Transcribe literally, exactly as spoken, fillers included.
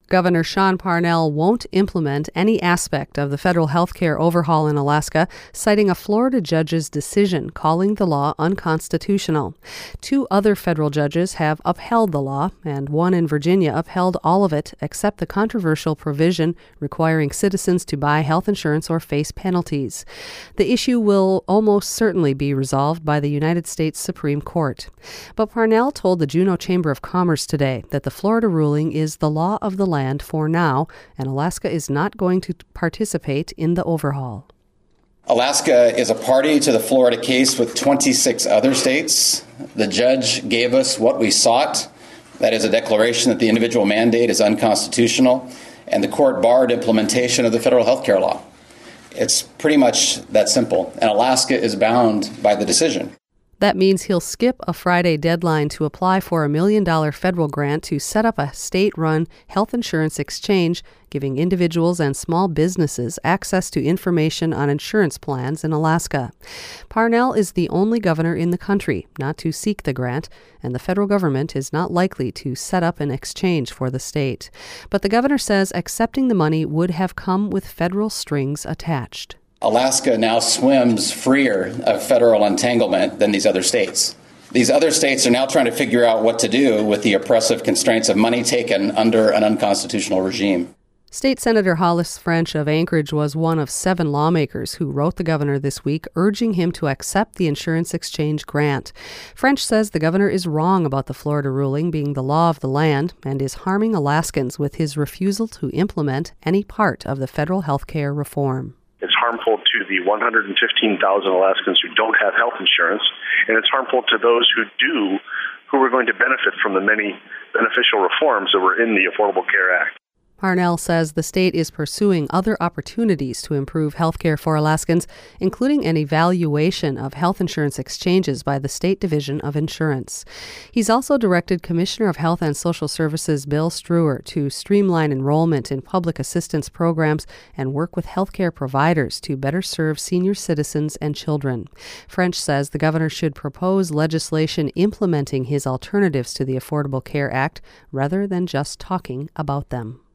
Governor Sean Parnell won't implement any aspect of the federal health care overhaul in Alaska, citing a Florida judge's decision calling the law unconstitutional. Two other federal judges have upheld the law, and one in Virginia upheld all of it except the controversial provision requiring citizens to buy health insurance or face penalties. The issue will almost certainly be resolved by the United States Supreme Court. But Parnell told the Juneau Chamber of Commerce today that the Florida ruling is the law of the land for now, and Alaska is not going to participate in the overhaul. Alaska is a party to the Florida case with twenty-six other states. The judge gave us what we sought. That is a declaration that the individual mandate is unconstitutional, and the court barred implementation of the federal health care law. It's pretty much that simple, and Alaska is bound by the decision. That means he'll skip a Friday deadline to apply for a million dollar federal grant to set up a state-run health insurance exchange, giving individuals and small businesses access to information on insurance plans in Alaska. Parnell is the only governor in the country not to seek the grant, and the federal government is not likely to set up an exchange for the state. But the governor says accepting the money would have come with federal strings attached. Alaska now swims freer of federal entanglement than these other states. These other states are now trying to figure out what to do with the oppressive constraints of money taken under an unconstitutional regime. State Senator Hollis French of Anchorage was one of seven lawmakers who wrote the governor this week, urging him to accept the insurance exchange grant. French says the governor is wrong about the Florida ruling being the law of the land and is harming Alaskans with his refusal to implement any part of the federal health care reform. It's harmful to the one hundred fifteen thousand Alaskans who don't have health insurance, and it's harmful to those who do, who are going to benefit from the many beneficial reforms that were in the Affordable Care Act. Parnell says the state is pursuing other opportunities to improve health care for Alaskans, including an evaluation of health insurance exchanges by the State Division of Insurance. He's also directed Commissioner of Health and Social Services Bill Struer to streamline enrollment in public assistance programs and work with health care providers to better serve senior citizens and children. French says the governor should propose legislation implementing his alternatives to the Affordable Care Act rather than just talking about them.